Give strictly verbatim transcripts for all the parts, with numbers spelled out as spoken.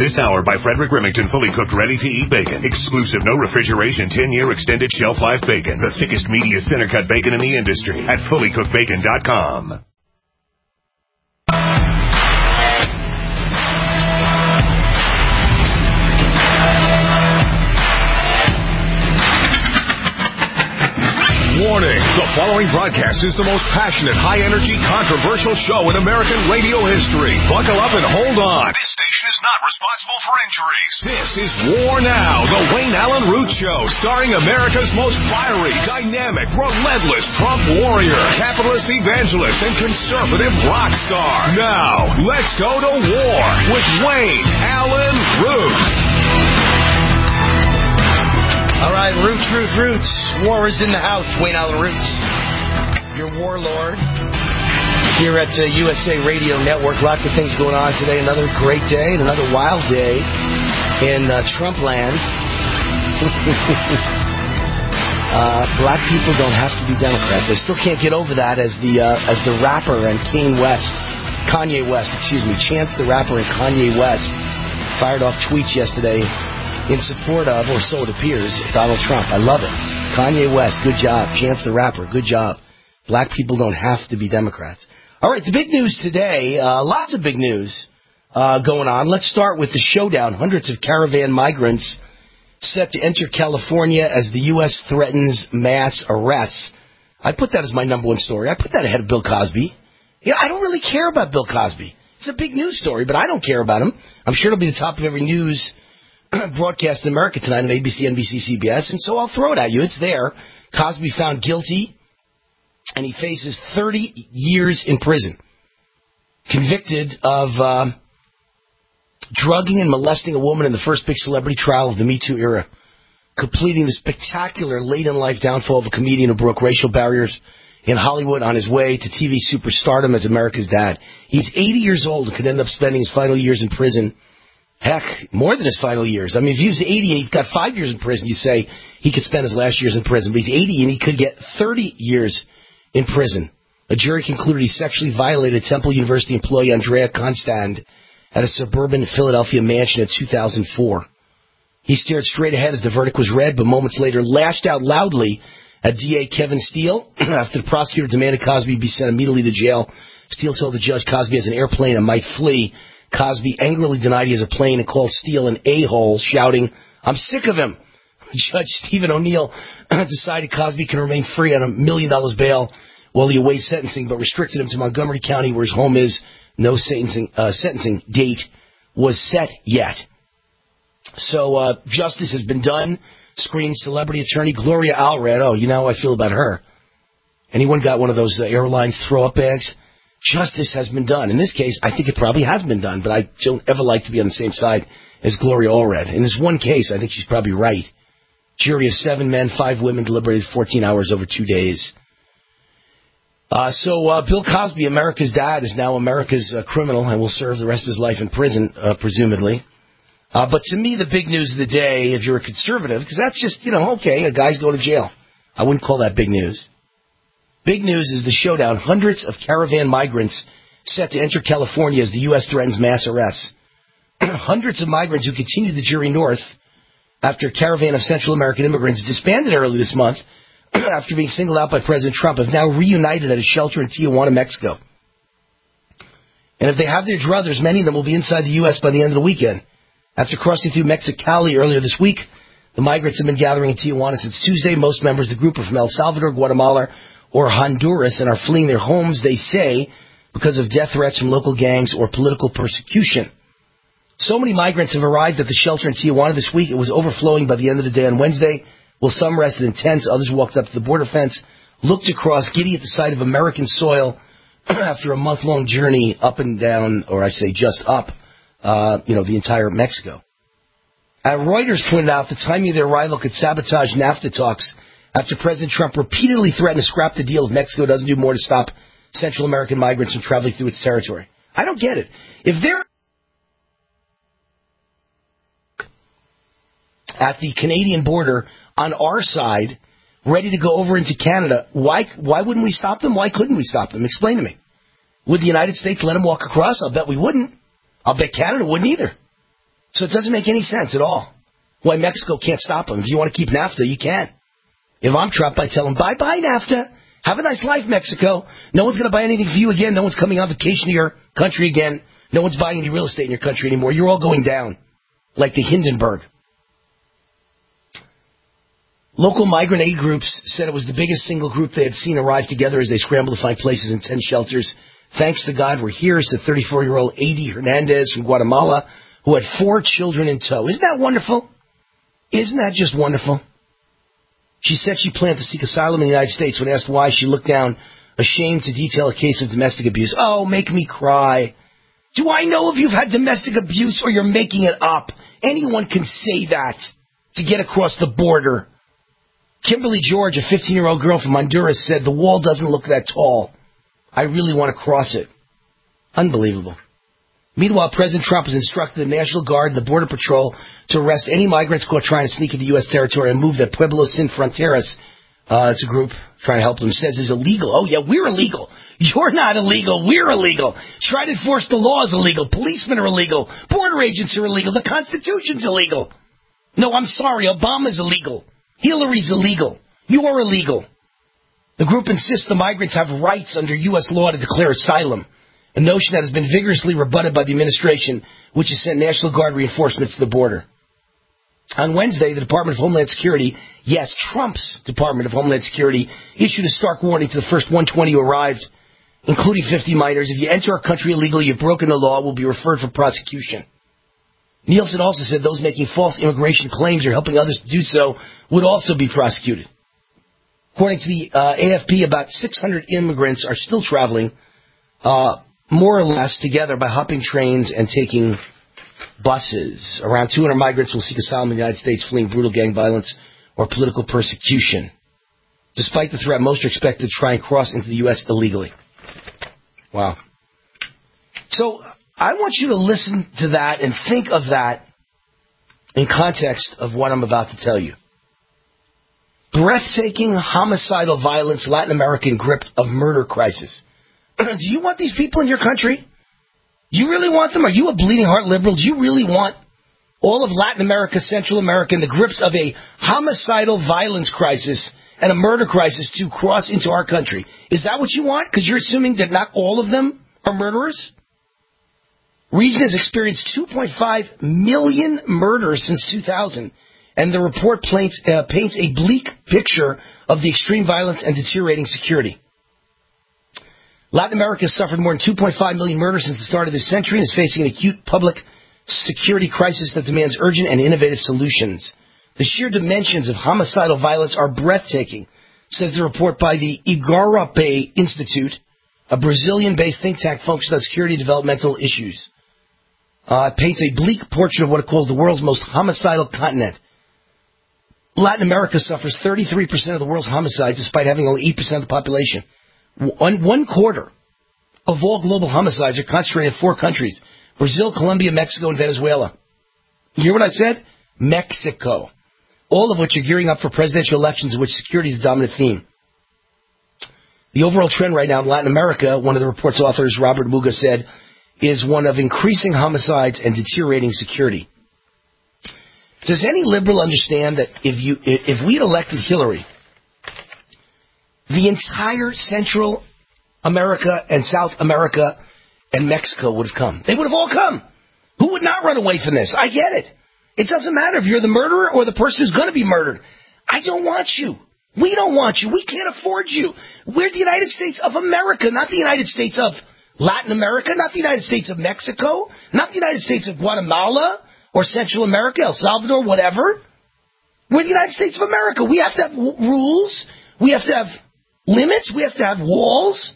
This hour by Frederick Remington, fully cooked, ready-to-eat bacon. Exclusive, no refrigeration, ten-year extended shelf life bacon. The thickest, meatiest, center-cut bacon in the industry at fully cooked bacon dot com. Warning, the following broadcast is the most passionate, high-energy, controversial show in American radio history. Buckle up and hold on. This station is not responsible for injuries. This is War Now, the Wayne Allen Root Show, starring America's most fiery, dynamic, relentless Trump warrior, capitalist evangelist, and conservative rock star. Now, let's go to war with Wayne Allen Root. All right, Roots, Roots, Roots. War is in the house. Wayne Allen Roots, your warlord, here at uh, U S A Radio Network. Lots of things going on today. Another great day and another wild day in uh, Trump land. uh, black people don't have to be Democrats. I still can't get over that as the uh, as the rapper and Kanye West, Kanye West, excuse me, Chance the Rapper and Kanye West fired off tweets yesterday in support of, or so it appears, Donald Trump. I love it. Kanye West, good job. Chance the Rapper, good job. Black people don't have to be Democrats. All right, the big news today, uh, lots of big news uh, going on. Let's start with the showdown. Hundreds of caravan migrants set to enter California as the U S threatens mass arrests. I put that as my number one story. I put that ahead of Bill Cosby. Yeah, I don't really care about Bill Cosby. It's a big news story, but I don't care about him. I'm sure it'll be the top of every news broadcast in America tonight on A B C, N B C, C B S, and so I'll throw it at you. It's there. Cosby found guilty, and he faces thirty years in prison. Convicted of uh, drugging and molesting a woman in the first big celebrity trial of the Me Too era. Completing the spectacular late-in-life downfall of a comedian who broke racial barriers in Hollywood on his way to T V superstardom as America's dad. He's eighty years old and could end up spending his final years in prison. Heck, more than his final years. I mean, if he was eighty and he's got five years in prison, you say he could spend his last years in prison. But he's eighty and he could get thirty years in prison. A jury concluded he sexually violated Temple University employee Andrea Constand at a suburban Philadelphia mansion in two thousand four. He stared straight ahead as the verdict was read, but moments later lashed out loudly at D A Kevin Steele after the prosecutor demanded Cosby be sent immediately to jail. Steele told the judge Cosby has an airplane and might flee. Cosby angrily denied he has a plane and called Steele an a-hole, shouting, "I'm sick of him." Judge Stephen O'Neill decided Cosby can remain free on a million dollars bail while he awaits sentencing, but restricted him to Montgomery County, where his home is. No sentencing, uh, sentencing date was set yet. So uh, justice has been done. Screamed celebrity attorney Gloria Allred. Oh, you know how I feel about her. Anyone got one of those uh, airline throw-up bags? Justice has been done. In this case, I think it probably has been done, but I don't ever like to be on the same side as Gloria Allred. In this one case, I think she's probably right. Jury of seven men, five women, deliberated fourteen hours over two days. Uh, so uh, Bill Cosby, America's dad, is now America's uh, criminal and will serve the rest of his life in prison, uh, presumably. Uh, but to me, the big news of the day, if you're a conservative, because that's just, you know, okay, a guy's going to jail. I wouldn't call that big news. Big news is the showdown. Hundreds of caravan migrants set to enter California as the U S threatens mass arrests. Hundreds of migrants who continued the jury north after a caravan of Central American immigrants disbanded early this month after being singled out by President Trump have now reunited at a shelter in Tijuana, Mexico. And if they have their druthers, many of them will be inside the U S by the end of the weekend. After crossing through Mexicali earlier this week, the migrants have been gathering in Tijuana since Tuesday. Most members of the group are from El Salvador, Guatemala, or Honduras and are fleeing their homes, they say, because of death threats from local gangs or political persecution. So many migrants have arrived at the shelter in Tijuana this week, it was overflowing by the end of the day on Wednesday. While some rested in tents, others walked up to the border fence, looked across, giddy at the sight of American soil after a month-long journey up and down, or I say just up, uh, you know, the entire Mexico. Uh, Reuters pointed out the timing of their arrival could sabotage NAFTA talks after President Trump repeatedly threatened to scrap the deal if Mexico doesn't do more to stop Central American migrants from traveling through its territory. I don't get it. If they're at the Canadian border on our side, ready to go over into Canada, why why wouldn't we stop them? Why couldn't we stop them? Explain to me. Would the United States let them walk across? I'll bet we wouldn't. I'll bet Canada wouldn't either. So it doesn't make any sense at all why Mexico can't stop them. If you want to keep NAFTA, you can. If I'm Trump, I tell them, bye-bye, NAFTA. Have a nice life, Mexico. No one's going to buy anything for you again. No one's coming on vacation to your country again. No one's buying any real estate in your country anymore. You're all going down, like the Hindenburg. Local migrant aid groups said it was the biggest single group they had seen arrive together as they scrambled to find places in ten shelters. Thanks to God, we're here, said thirty-four-year-old Adi Hernandez from Guatemala, who had four children in tow. Isn't that wonderful? Isn't that just wonderful? She said she planned to seek asylum in the United States. When asked why, she looked down, ashamed to detail a case of domestic abuse. Oh, make me cry. Do I know if you've had domestic abuse or you're making it up? Anyone can say that to get across the border. Kimberly George, a fifteen-year-old girl from Honduras, said, the wall doesn't look that tall. I really want to cross it. Unbelievable. Meanwhile, President Trump has instructed the National Guard and the Border Patrol to arrest any migrants caught trying to sneak into U S territory and move that Pueblo Sin Fronteras, uh, it's a group trying to help them, says is illegal. Oh, yeah, we're illegal. You're not illegal. We're illegal. Try to enforce the law is illegal. Policemen are illegal. Border agents are illegal. The Constitution's illegal. No, I'm sorry. Obama's illegal. Hillary's illegal. You're illegal. The group insists the migrants have rights under U S law to declare asylum, a notion that has been vigorously rebutted by the administration, which has sent National Guard reinforcements to the border. On Wednesday, the Department of Homeland Security, yes, Trump's Department of Homeland Security, issued a stark warning to the first one hundred twenty who arrived, including fifty minors. If you enter our country illegally, you've broken the law, will be referred for prosecution. Nielsen also said those making false immigration claims or helping others to do so would also be prosecuted. According to the uh, A F P, about six hundred immigrants are still traveling, uh, more or less together by hopping trains and taking buses. Around two hundred migrants will seek asylum in the United States, fleeing brutal gang violence or political persecution. Despite the threat, most are expected to try and cross into the U S illegally. Wow. So I want you to listen to that and think of that in context of what I'm about to tell you. Breathtaking homicidal violence, Latin American grip of murder crisis. Do you want these people in your country? You really want them? Are you a bleeding heart liberal? Do you really want all of Latin America, Central America, in the grips of a homicidal violence crisis and a murder crisis to cross into our country? Is that what you want? Because you're assuming that not all of them are murderers? Region has experienced two point five million murders since two thousand, and the report paints, uh, paints a bleak picture of the extreme violence and deteriorating security. Latin America has suffered more than two point five million murders since the start of this century and is facing an acute public security crisis that demands urgent and innovative solutions. The sheer dimensions of homicidal violence are breathtaking, says the report by the Igarapé Institute, a Brazilian-based think tank focused on security and developmental issues. Uh, it paints a bleak portrait of what it calls the world's most homicidal continent. Latin America suffers thirty-three percent of the world's homicides, despite having only eight percent of the population. One, one quarter of all global homicides are concentrated in four countries: Brazil, Colombia, Mexico, and Venezuela. You hear what I said? Mexico. All of which are gearing up for presidential elections in which security is the dominant theme. The overall trend right now in Latin America, one of the report's authors, Robert Muga, said, is one of increasing homicides and deteriorating security. Does any liberal understand that if you if we'd elected Hillary, the entire Central America and South America and Mexico would have come? They would have all come. Who would not run away from this? I get it. It doesn't matter if you're the murderer or the person who's going to be murdered. I don't want you. We don't want you. We can't afford you. We're the United States of America, not the United States of Latin America, not the United States of Mexico, not the United States of Guatemala or Central America, El Salvador, whatever. We're the United States of America. We have to have w- rules. We have to have limits. We have to have walls.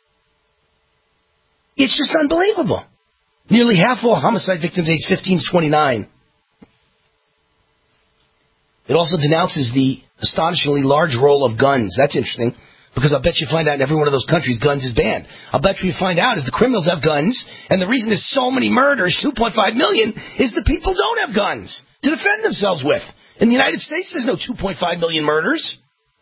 It's just unbelievable. Nearly half all homicide victims aged fifteen to twenty-nine. It also denounces the astonishingly large role of guns. That's interesting, because I'll bet you find out in every one of those countries guns is banned. I'll bet you find out is the criminals have guns, and the reason there's so many murders, two point five million, is the people don't have guns to defend themselves with. In the United States, there's no two point five million murders.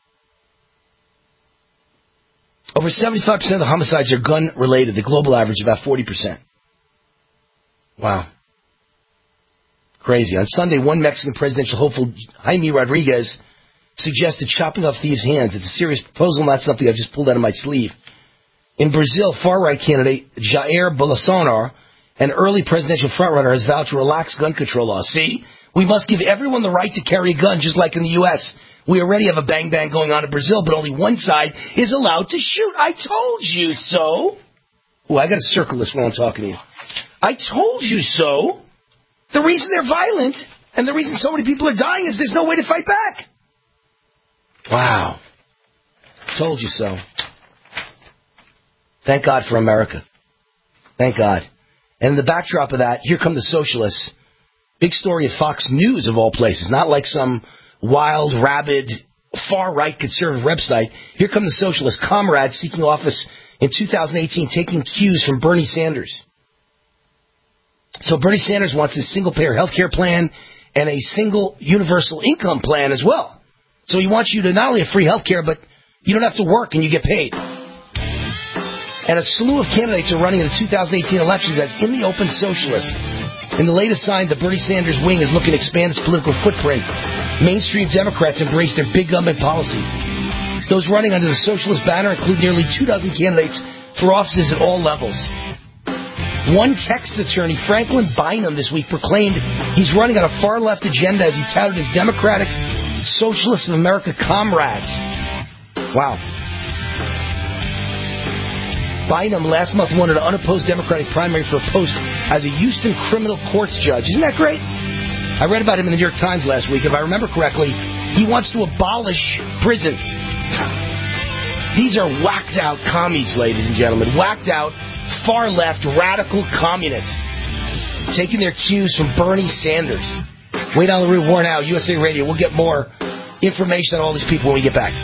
Over seventy-five percent of the homicides are gun-related. The global average is about forty percent. Wow. Crazy. On Sunday, one Mexican presidential hopeful, Jaime Rodriguez, suggested chopping off thieves' hands. It's a serious proposal, not something I just pulled out of my sleeve. In Brazil, far-right candidate Jair Bolsonaro, an early presidential frontrunner, has vowed to relax gun control laws. See? We must give everyone the right to carry a gun, just like in the U S We already have a bang-bang going on in Brazil, but only one side is allowed to shoot. I told you so. Oh, I got to circle this while I'm talking to you. I told you so. The reason they're violent and the reason so many people are dying is there's no way to fight back. Wow. Told you so. Thank God for America. Thank God. And in the backdrop of that, here come the socialists. Big story at Fox News, of all places. Not like some wild, rabid, far-right conservative website. Here come the socialist comrades seeking office in two thousand eighteen, taking cues from Bernie Sanders. So Bernie Sanders wants a single-payer health care plan and a single universal income plan as well. So he wants you to not only have free health care, but you don't have to work and you get paid. And a slew of candidates are running in the two thousand eighteen elections as in the open socialists. In the latest sign, the Bernie Sanders wing is looking to expand its political footprint. Mainstream Democrats embrace their big government policies. Those running under the socialist banner include nearly two dozen candidates for offices at all levels. One Texas attorney, Franklin Bynum, this week proclaimed he's running on a far-left agenda as he touted his Democratic Socialists of America comrades. Wow. Bynum last month won an unopposed Democratic primary for a post as a Houston criminal courts judge. Isn't that great? I read about him in the New York Times last week. If I remember correctly, he wants to abolish prisons. These are whacked-out commies, ladies and gentlemen. Whacked-out, far-left, radical communists. Taking their cues from Bernie Sanders. Wait on the route, War Now, U S A Radio. We'll get more information on all these people when we get back.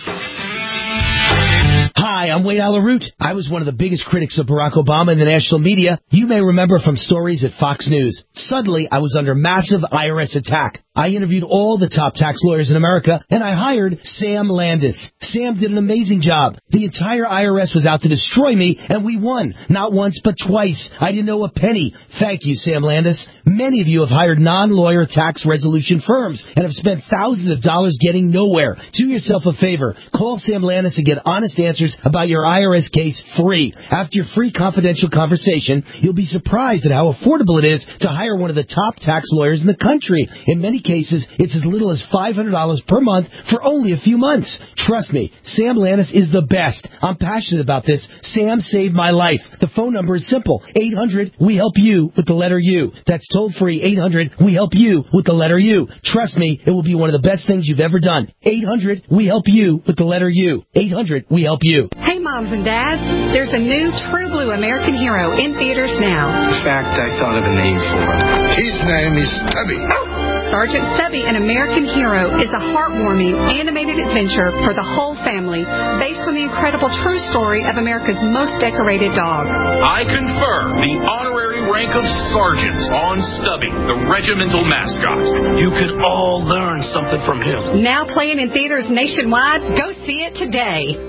Hi, I'm Wade Alaroot. I was one of the biggest critics of Barack Obama in the national media. You may remember from stories at Fox News. Suddenly, I was under massive I R S attack. I interviewed all the top tax lawyers in America, and I hired Sam Landis. Sam did an amazing job. The entire I R S was out to destroy me, and we won. Not once, but twice. I didn't owe a penny. Thank you, Sam Landis. Many of you have hired non-lawyer tax resolution firms and have spent thousands of dollars getting nowhere. Do yourself a favor. Call Sam Landis and get honest answers about your I R S case free. After your free confidential conversation, you'll be surprised at how affordable it is to hire one of the top tax lawyers in the country. In many cases, it's as little as five hundred dollars per month for only a few months. Trust me, Sam Landis is the best. I'm passionate about this. Sam saved my life. The phone number is simple. eight hundred we help you with the letter U. That's toll free. eight hundred we help you with the letter U. Trust me, it will be one of the best things you've ever done. eight hundred we help you with the letter U. eight hundred we help you. Hey, moms and dads, there's a new True Blue American Hero in theaters now. In fact, I thought of a name for him. His name is Stubby. Sergeant Stubby, an American Hero, is a heartwarming, animated adventure for the whole family based on the incredible true story of America's most decorated dog. I confer the honorary rank of Sergeant on Stubby, the regimental mascot. You could all learn something from him. Now playing in theaters nationwide, go see it today.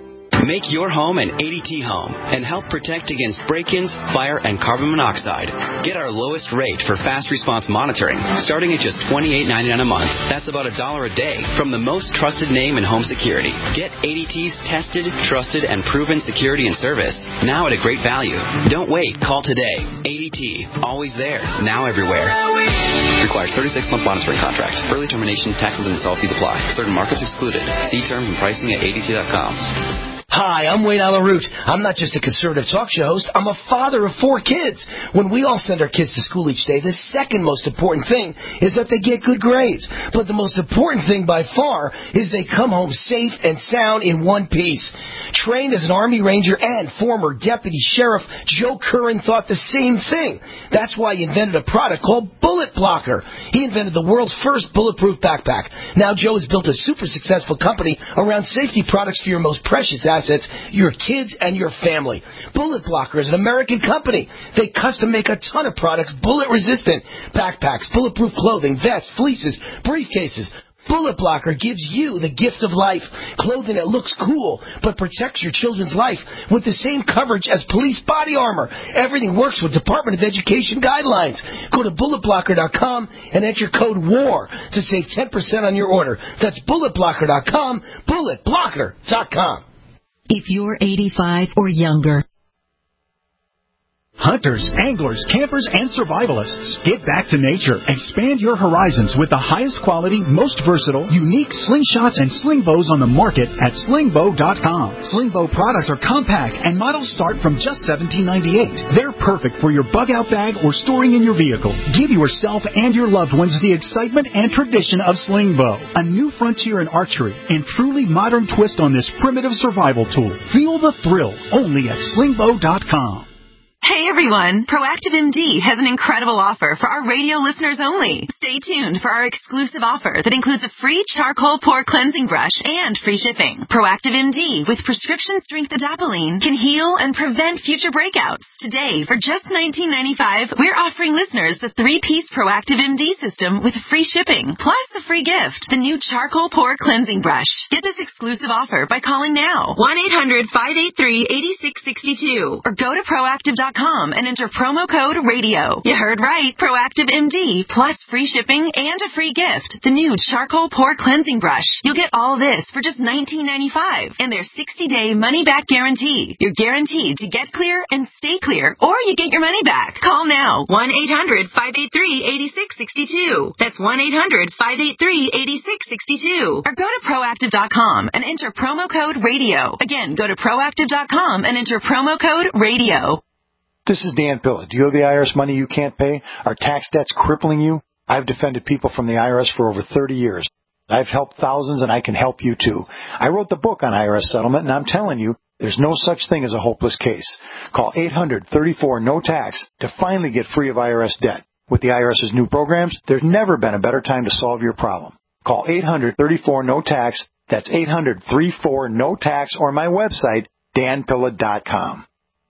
Make your home an A D T home and help protect against break-ins, fire, and carbon monoxide. Get our lowest rate for fast response monitoring, starting at just twenty-eight ninety-nine a month. That's about a dollar a day from the most trusted name in home security. Get A D T's tested, trusted, and proven security and service now at a great value. Don't wait. Call today. A D T. Always there. Now everywhere. Requires thirty-six month monitoring contract. Early termination, taxes, and install fees apply. Certain markets excluded. See terms and pricing at A D T dot com. Hi, I'm Wade Alaroot. I'm not just a conservative talk show host. I'm a father of four kids. When we all send our kids to school each day, the second most important thing is that they get good grades. But the most important thing by far is they come home safe and sound in one piece. Trained as an Army Ranger and former Deputy Sheriff, Joe Curran thought the same thing. That's why he invented a product called Bullet Blocker. He invented the world's first bulletproof backpack. Now Joe has built a super successful company around safety products for your most precious assets, your kids and your family. Bullet Blocker is an American company. They custom make a ton of products bullet resistant. Backpacks, bulletproof clothing, vests, fleeces, briefcases, Bullet Blocker gives you the gift of life, clothing that looks cool, but protects your children's life with the same coverage as police body armor. Everything works with Department of Education guidelines. Go to bullet blocker dot com and enter code WAR to save ten percent on your order. That's bullet blocker dot com, bullet blocker dot com. If you're eighty-five or younger, hunters, anglers, campers, and survivalists, get back to nature. Expand your horizons with the highest quality, most versatile, unique slingshots and sling bows on the market at sling bow dot com. Sling bow products are compact and models start from just seventeen ninety-eight. They're perfect for your bug-out bag or storing in your vehicle. Give yourself and your loved ones the excitement and tradition of sling bow, a new frontier in archery and truly modern twist on this primitive survival tool. Feel the thrill only at sling bow dot com. Hey everyone, Proactive M D has an incredible offer for our radio listeners only. Stay tuned for our exclusive offer that includes a free charcoal pore cleansing brush and free shipping. Proactive M D with prescription strength adapalene can heal and prevent future breakouts. Today, for just nineteen ninety-five dollars, we're offering listeners the three-piece Proactive M D system with free shipping, plus a free gift, the new charcoal pore cleansing brush. Get this exclusive offer by calling now, one eight hundred, five eight three, eight six six two, or go to proactive dot com and enter promo code radio. You heard right. Proactive M D plus free shipping and a free gift, the new charcoal pore cleansing brush. You'll get all this for just nineteen ninety-five dollars and their sixty-day money-back guarantee. You're guaranteed to get clear and stay clear, or you get your money back. Call now, one eight hundred, five eight three, eight six six two. That's one eight hundred, five eight three, eight six six two. Or go to proactive dot com and enter promo code radio. Again, go to proactive dot com and enter promo code radio. This is Dan Pilla. Do you owe the I R S money you can't pay? Are tax debts crippling you? I've defended people from the I R S for over thirty years. I've helped thousands, and I can help you too. I wrote the book on I R S settlement, and I'm telling you, there's no such thing as a hopeless case. Call eight hundred, thirty-four, no tax to finally get free of I R S debt. With the IRS's new programs, there's never been a better time to solve your problem. Call eight hundred, thirty-four, no tax. That's eight hundred, thirty-four, no tax, or my website, dan pilla dot com.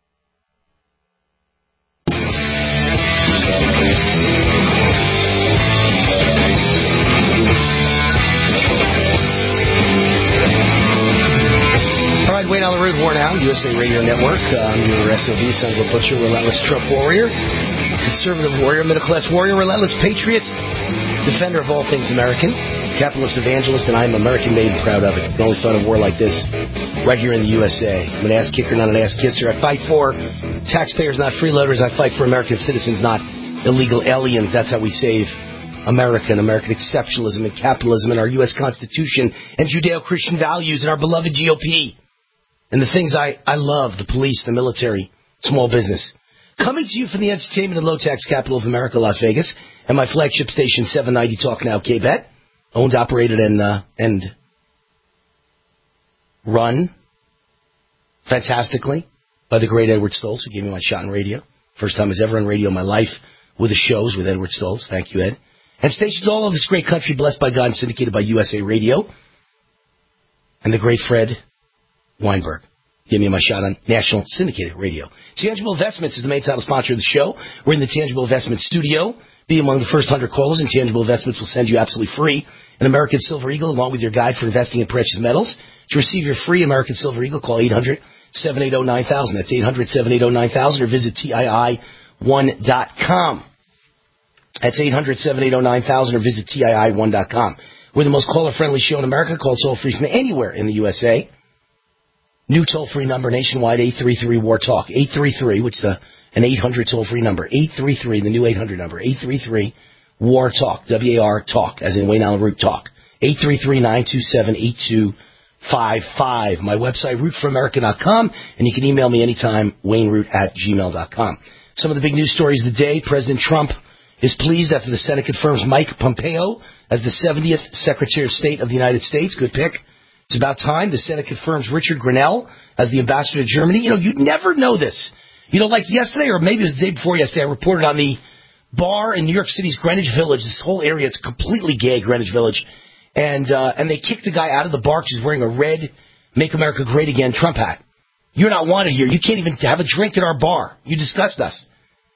Wayne on the road, War Now, U S A Radio Network. I'm your S O B, son of a butcher, relentless Trump warrior, conservative warrior, middle-class warrior, relentless patriot, defender of all things American, capitalist evangelist, and I'm American-made and proud of it. You can only fight a war like this right here in the U S A. I'm an ass-kicker, not an ass-kisser. I fight for taxpayers, not freeloaders. I fight for American citizens, not illegal aliens. That's how we save America and American exceptionalism and capitalism and our U S Constitution and Judeo-Christian values and our beloved G O P. And the things I, I love, the police, the military, small business. Coming to you from the entertainment and low-tax capital of America, Las Vegas, and my flagship station, seven ninety Talk Now, K-Bet, owned, operated, and, uh, and run fantastically by the great Edward Stoltz, who gave me my shot in radio. First time I was ever on radio in my life with the shows with Edward Stoltz. Thank you, Ed. And stations all over this great country, blessed by God and syndicated by U S A Radio. And the great Fred Weinberg. Give me my shot on national syndicated radio. Tangible Investments is the main title sponsor of the show. We're in the Tangible Investments studio. Be among the first one hundred callers, and Tangible Investments will send you absolutely free an American Silver Eagle along with your guide for investing in precious metals. To receive your free American Silver Eagle, call eight hundred, seven eight zero, nine thousand. That's eight hundred, seven eight zero, nine thousand, or visit T I I one dot com. That's eight hundred, seven eight zero, nine thousand, or visit T I I one dot com. We're the most caller-friendly show in America, called toll-free from anywhere in the U S A. New toll-free number nationwide, eight three three, W A R, TALK. eight three three, which is a, an eight hundred toll-free number. eight three three, the new eight hundred number. eight three three, W A R, TALK. W A R, TALK, as in Wayne Allen Root, TALK. eight three three, nine two seven, eight two five five. My website, root for america dot com, and you can email me anytime, wayneroot at gmail dot com. Some of the big news stories of the day. President Trump is pleased after the Senate confirms Mike Pompeo as the seventieth Secretary of State of the United States. Good pick. It's about time. The Senate confirms Richard Grenell as the ambassador to Germany. You know, you'd never know this. You know, like yesterday, or maybe it was the day before yesterday, I reported on the bar in New York City's Greenwich Village. This whole area, it's completely gay, Greenwich Village. And uh, and they kicked a guy out of the bar because he's wearing a red Make America Great Again Trump hat. You're not wanted here. You can't even have a drink at our bar. You disgust us.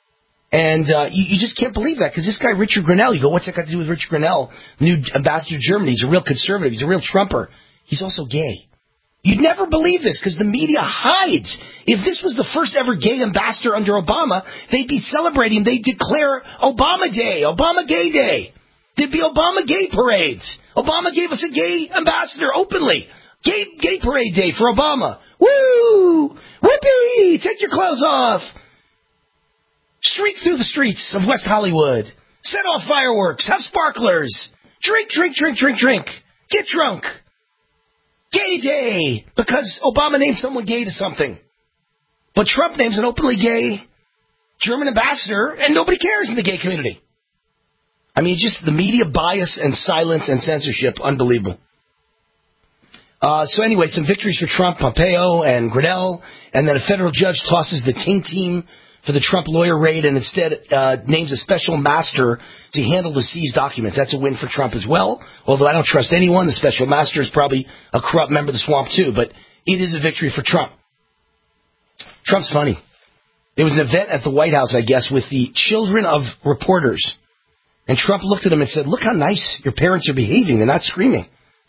And uh, you, you just can't believe that, because this guy, Richard Grenell, you go, what's that got to do with Richard Grenell, new ambassador to Germany? He's a real conservative. He's a real Trumper. He's also gay. You'd never believe this, because the media hides. If this was the first ever gay ambassador under Obama, they'd be celebrating. They'd declare Obama Day, Obama Gay Day. There'd be Obama gay parades. Obama gave us a gay ambassador openly. Gay, gay parade day for Obama. Woo! Whoopee! Take your clothes off. Streak through the streets of West Hollywood. Set off fireworks. Have sparklers. Drink, drink, drink, drink, drink. Get drunk. Gay day. Because Obama named someone gay to something. But Trump names an openly gay German ambassador, and nobody cares in the gay community. I mean, just the media bias and silence and censorship, unbelievable. Uh, so anyway, some victories for Trump, Pompeo and Grenell, and then a federal judge tosses the ting team for the Trump lawyer raid and instead uh, names a special master to handle the seized documents. That's a win for Trump as well, although I don't trust anyone. The special master is probably a corrupt member of the swamp too, but it is a victory for Trump. Trump's funny. There was an event at the White House, I guess, with the children of reporters. And Trump looked at them and said, look how nice your parents are behaving. They're not screaming.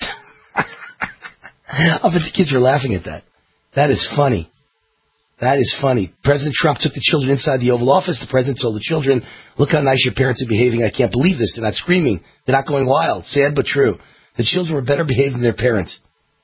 I bet the kids are laughing at that. That is funny. That is funny. President Trump took the children inside the Oval Office. The president told the children, look how nice your parents are behaving. I can't believe this. They're not screaming. They're not going wild. Sad but true. The children were better behaved than their parents.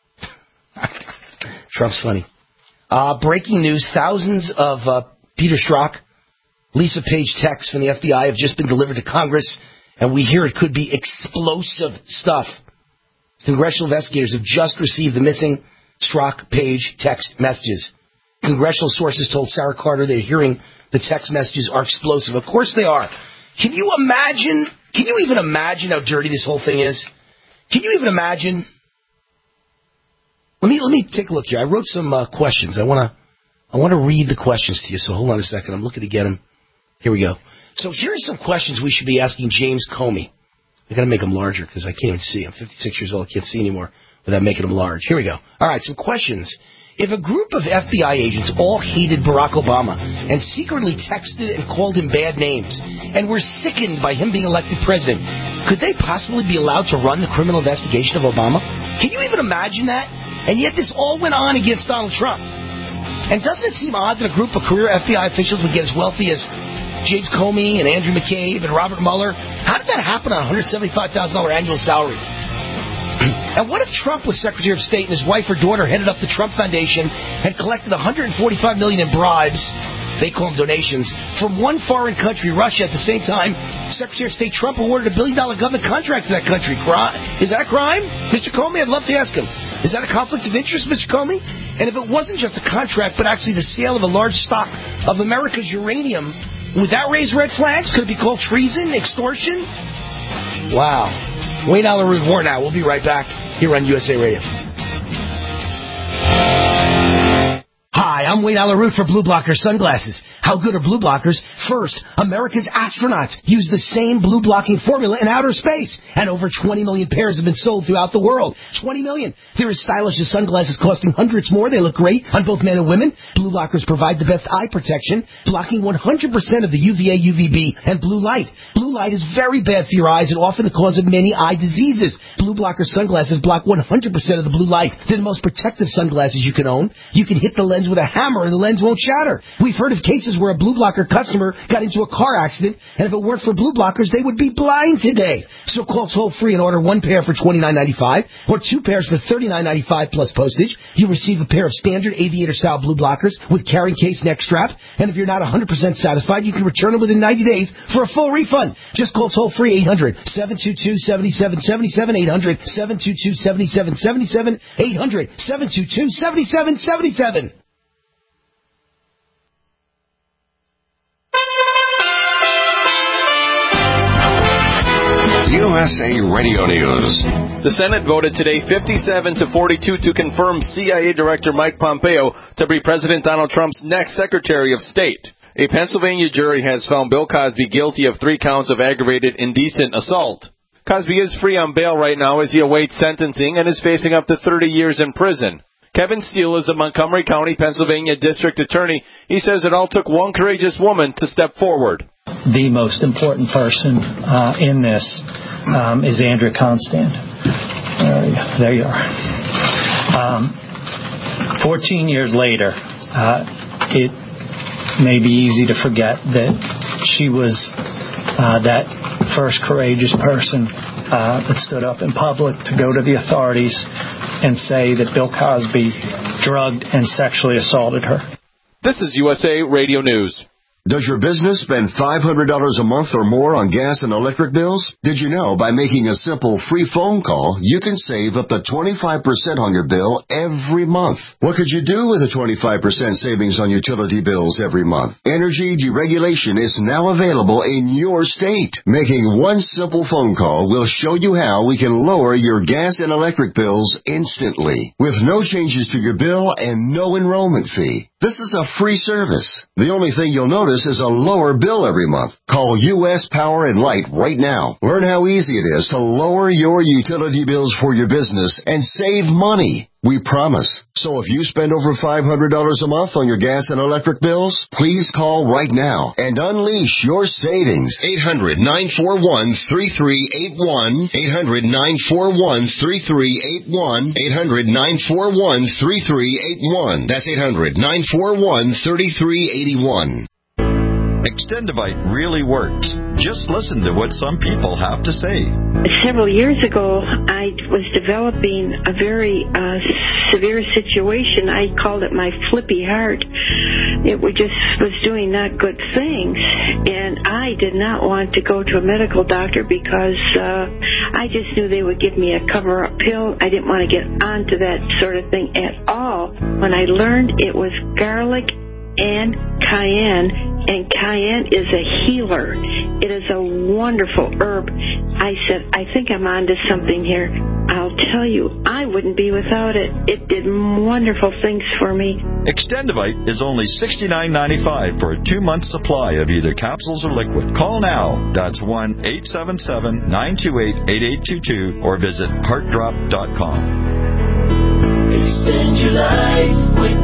Trump's funny. Uh, breaking news. Thousands of uh, Peter Strzok, Lisa Page texts from the F B I have just been delivered to Congress, and we hear it could be explosive stuff. Congressional investigators have just received the missing Strzok Page text messages. Congressional sources told Sarah Carter they're hearing the text messages are explosive. Of course they are. Can you imagine, can you even imagine how dirty this whole thing is? Can you even imagine? Let me, let me take a look here. I wrote some uh, questions. I want to, I want to read the questions to you, so hold on a second. I'm looking to get them. Here we go. So here are some questions we should be asking James Comey. I got to make them larger because I can't even see. I'm fifty-six years old. I can't see anymore without making them large. Here we go. All right, some questions. If a group of F B I agents all hated Barack Obama and secretly texted and called him bad names and were sickened by him being elected president, could they possibly be allowed to run the criminal investigation of Obama? Can you even imagine that? And yet this all went on against Donald Trump. And doesn't it seem odd that a group of career F B I officials would get as wealthy as James Comey and Andrew McCabe and Robert Mueller? How did that happen on a one hundred seventy-five thousand dollars annual salary? And what if Trump was Secretary of State and his wife or daughter headed up the Trump Foundation and collected one hundred forty-five million dollars in bribes, they call them donations, from one foreign country, Russia, at the same time Secretary of State Trump awarded a billion dollar government contract to that country? Is that a crime? Mister Comey, I'd love to ask him. Is that a conflict of interest, Mister Comey? And if it wasn't just a contract, but actually the sale of a large stock of America's uranium, would that raise red flags? Could it be called treason, extortion? Wow. Wayne Allyn Root, War Now. We'll be right back here on U S A Radio. Hi, I'm Wayne Allyn Root for Blue Blocker Sunglasses. How good are blue blockers? First, America's astronauts use the same blue blocking formula in outer space, and over twenty million pairs have been sold throughout the world. twenty million. They're as stylish as sunglasses costing hundreds more. They look great on both men and women. Blue blockers provide the best eye protection, blocking one hundred percent of the U V A, U V B, and blue light. Blue light is very bad for your eyes and often the cause of many eye diseases. Blue blocker sunglasses block one hundred percent of the blue light. They're the most protective sunglasses you can own. You can hit the lens with a hammer and the lens won't shatter. We've heard of cases where a blue blocker customer got into a car accident, and if it weren't for blue blockers, they would be blind today. So call toll free and order one pair for twenty-nine ninety-five or two pairs for thirty-nine ninety-five plus postage. You receive a pair of standard aviator style blue blockers with carrying case neck strap, and if you're not one hundred percent satisfied, you can return them within ninety days for a full refund. Just call toll free eight hundred, seven two two, seven seven seven seven, eight hundred, seven two two, seven seven seven seven, eight hundred, seven two two, seven seven seven seven. U S A Radio News. The Senate voted today fifty-seven to forty-two to confirm C I A Director Mike Pompeo to be President Donald Trump's next Secretary of State. A Pennsylvania jury has found Bill Cosby guilty of three counts of aggravated indecent assault. Cosby is free on bail right now as he awaits sentencing and is facing up to thirty years in prison. Kevin Steele is the Montgomery County, Pennsylvania District Attorney. He says it all took one courageous woman to step forward. the most important person uh, in this um, is Andrea Constand. Uh, there you are. Um, fourteen years later, uh, it may be easy to forget that she was uh, that first courageous person uh, that stood up in public to go to the authorities and say that Bill Cosby drugged and sexually assaulted her. This is U S A Radio News. Does your business spend five hundred dollars a month or more on gas and electric bills? Did you know by making a simple free phone call, you can save up to twenty-five percent on your bill every month? What could you do with a twenty-five percent savings on utility bills every month? Energy deregulation is now available in your state. Making one simple phone call will show you how we can lower your gas and electric bills instantly, with no changes to your bill and no enrollment fee. This is a free service. The only thing you'll notice is a lower bill every month. Call U S Power and Light right now. Learn how easy it is to lower your utility bills for your business and save money. We promise. So if you spend over five hundred dollars a month on your gas and electric bills, please call right now and unleash your savings. eight hundred, nine four one, three three eight one. eight hundred, nine four one, three three eight one. eight hundred, nine four one, three three eight one. That's eight hundred, nine four one, three three eight one. Extendivite really works. Just listen to what some people have to say. Several years ago, I was developing a very uh, severe situation. I called it my flippy heart. It was just was doing not good things, and I did not want to go to a medical doctor because uh, I just knew they would give me a cover-up pill. I didn't want to get onto that sort of thing at all. When I learned it was garlic and cayenne, and cayenne is a healer. It is a wonderful herb. I said, I think I'm onto something here. I'll tell you, I wouldn't be without it. It did wonderful things for me. Extendivite is only sixty-nine ninety-five for a two-month supply of either capsules or liquid. Call now. That's one eight seven seven, nine two eight, eight eight two two or visit heart drop dot com. Extend your life with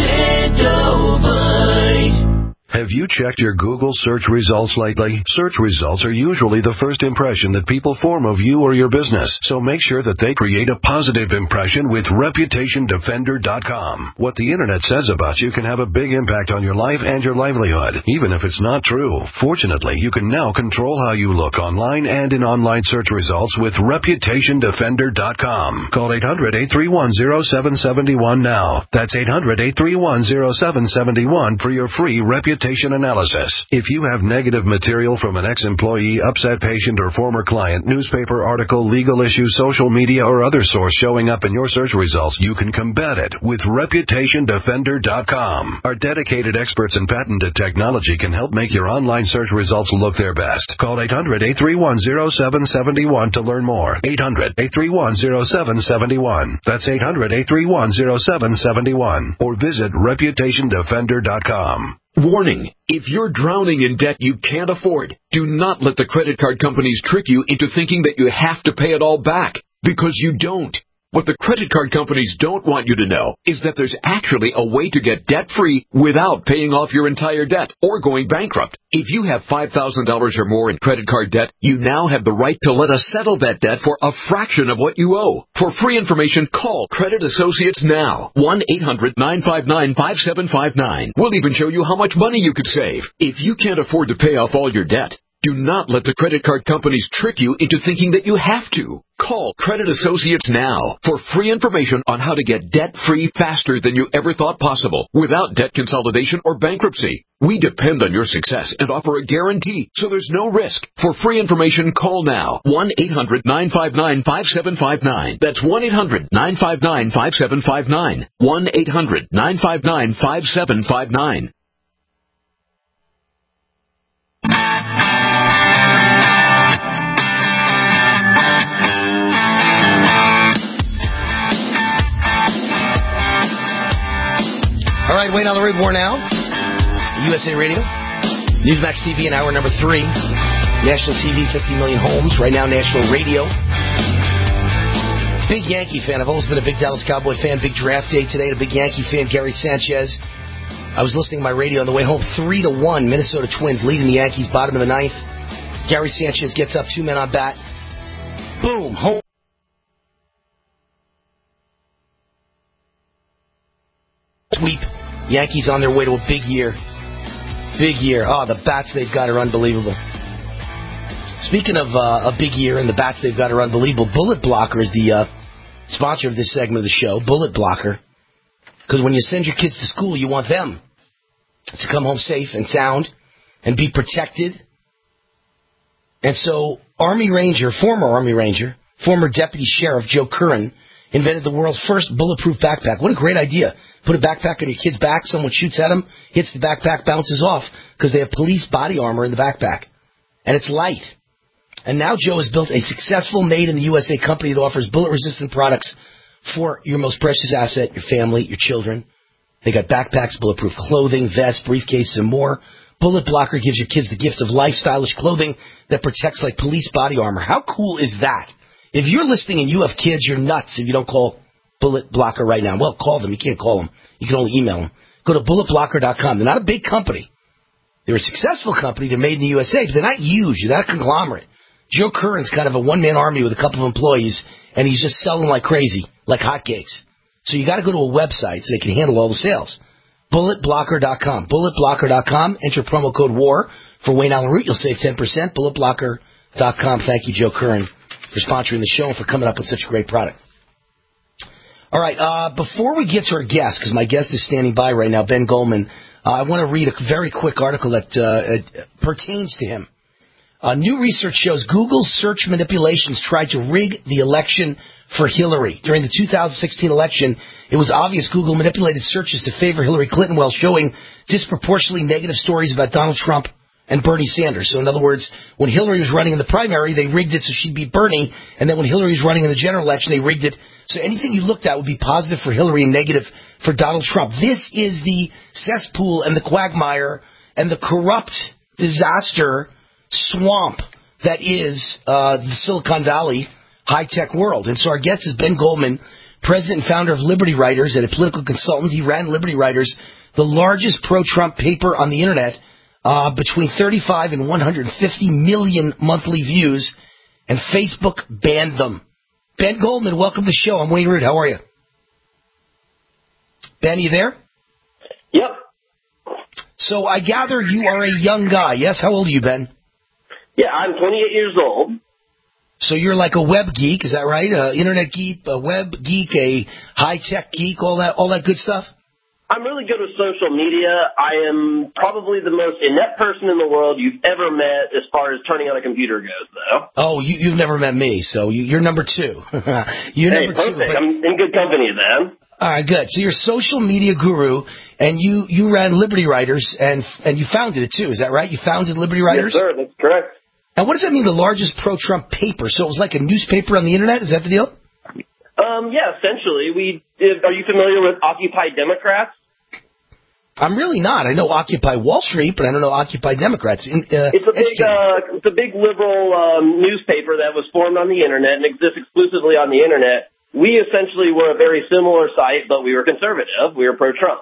Extendivite. Have you checked your Google search results lately? Search results are usually the first impression that people form of you or your business, so make sure that they create a positive impression with reputation defender dot com. What the internet says about you can have a big impact on your life and your livelihood, even if it's not true. Fortunately, you can now control how you look online and in online search results with reputation defender dot com. Call eight hundred, eight three one, zero seven seven one now. That's eight hundred, eight three one, zero seven seven one for your free reputation analysis. If you have negative material from an ex-employee, upset patient, or former client, newspaper article, legal issue, social media, or other source showing up in your search results, you can combat it with reputation defender dot com. Our dedicated experts in patented technology can help make your online search results look their best. Call eight hundred, eight three one, zero seven seven one to learn more. eight hundred, eight three one, zero seven seven one. That's eight hundred, eight three one, zero seven seven one. Or visit reputation defender dot com. Warning, if you're drowning in debt you can't afford, do not let the credit card companies trick you into thinking that you have to pay it all back, because you don't. What the credit card companies don't want you to know is that there's actually a way to get debt-free without paying off your entire debt or going bankrupt. If you have five thousand dollars or more in credit card debt, you now have the right to let us settle that debt for a fraction of what you owe. For free information, call Credit Associates now. one eight hundred, nine five nine, five seven five nine. We'll even show you how much money you could save. If you can't afford to pay off all your debt, do not let the credit card companies trick you into thinking that you have to. Call Credit Associates now for free information on how to get debt-free faster than you ever thought possible without debt consolidation or bankruptcy. We depend on your success and offer a guarantee, so there's no risk. For free information, call now. one eight hundred, nine five nine, five seven five nine. That's one eight hundred, nine five nine, five seven five nine. one eight hundred, nine five nine, five seven five nine. All right, Wayne on the Road War now. U S A Radio. Newsmax T V in hour number three. National T V, fifty million homes. Right now, National Radio. Big Yankee fan. I've always been a big Dallas Cowboy fan. Big draft day today. A big Yankee fan, Gary Sanchez. I was listening to my radio on the way home. Three to one, Minnesota Twins leading the Yankees, bottom of the ninth. Gary Sanchez gets up, two men on bat. Boom, home. Sweep. Yankees on their way to a big year. Big year. Oh, the bats they've got are unbelievable. Speaking of uh, a big year and the bats they've got are unbelievable, Bullet Blocker is the uh, sponsor of this segment of the show, Bullet Blocker. Because when you send your kids to school, you want them to come home safe and sound and be protected. And so Army Ranger, former Army Ranger, former Deputy Sheriff Joe Curran invented the world's first bulletproof backpack. What a great idea. Put a backpack on your kid's back, someone shoots at him, hits the backpack, bounces off, because they have police body armor in the backpack. And it's light. And now Joe has built a successful made-in-the-U S A company that offers bullet-resistant products for your most precious asset, your family, your children. They got backpacks, bulletproof clothing, vests, briefcases, and more. Bullet Blocker gives your kids the gift of life-stylish clothing that protects like police body armor. How cool is that? If you're listening and you have kids, you're nuts if you don't call Bullet Blocker right now. Well, call them. You can't call them. You can only email them. Go to bullet blocker dot com. They're not a big company. They're a successful company. They're made in the U S A, but they're not huge. They're not a conglomerate. Joe Curran's kind of a one-man army with a couple of employees, and he's just selling like crazy, like hotcakes. So you got to go to a website so they can handle all the sales. bullet blocker dot com. bullet blocker dot com. Enter promo code WAR for Wayne Allen Root. You'll save ten percent. bullet blocker dot com. Thank you, Joe Curran, for sponsoring the show and for coming up with such a great product. All right, uh, before we get to our guest, because my guest is standing by right now, Ben Goldman, uh, I want to read a very quick article that uh, pertains to him. Uh, new research shows Google's search manipulations tried to rig the election for Hillary. During the two thousand sixteen election, it was obvious Google manipulated searches to favor Hillary Clinton while showing disproportionately negative stories about Donald Trump and Bernie Sanders. So in other words, when Hillary was running in the primary, they rigged it so she'd beat Bernie, and then when Hillary was running in the general election, they rigged it so anything you looked at would be positive for Hillary and negative for Donald Trump. This is the cesspool and the quagmire and the corrupt disaster swamp that is uh, the Silicon Valley high-tech world. And so our guest is Ben Goldman, president and founder of Liberty Writers and a political consultant. He ran Liberty Writers, the largest pro-Trump paper on the Internet, uh, between thirty-five and one hundred fifty million monthly views, and Facebook banned them. Ben Goldman, welcome to the show. I'm Wayne Root. How are you? Ben, you there? Yep. So I gather you are a young guy. Yes? How old are you, Ben? Yeah, I'm twenty-eight years old. So you're like a web geek, is that right? A internet geek, a web geek, a high-tech geek, all that all that good stuff? I'm really good with social media. I am probably the most inept person in the world you've ever met as far as turning on a computer goes, though. Oh, you, you've never met me, so you, you're number two. you're hey, number perfect. two. But... I'm in good company then. All right, good. So you're a social media guru, and you, you ran Liberty Writers, and and you founded it, too. Is that right? You founded Liberty Writers? Yes, sir. That's correct. And what does that mean, the largest pro-Trump paper? So it was like a newspaper on the Internet? Is that the deal? Um, yeah, essentially. We Are you familiar with Occupy Democrats? I'm really not. I know Occupy Wall Street, but I don't know Occupy Democrats. In, uh, it's a big, uh, it's a big liberal um, newspaper that was formed on the Internet and exists exclusively on the Internet. We essentially were a very similar site, but we were conservative. We were pro-Trump.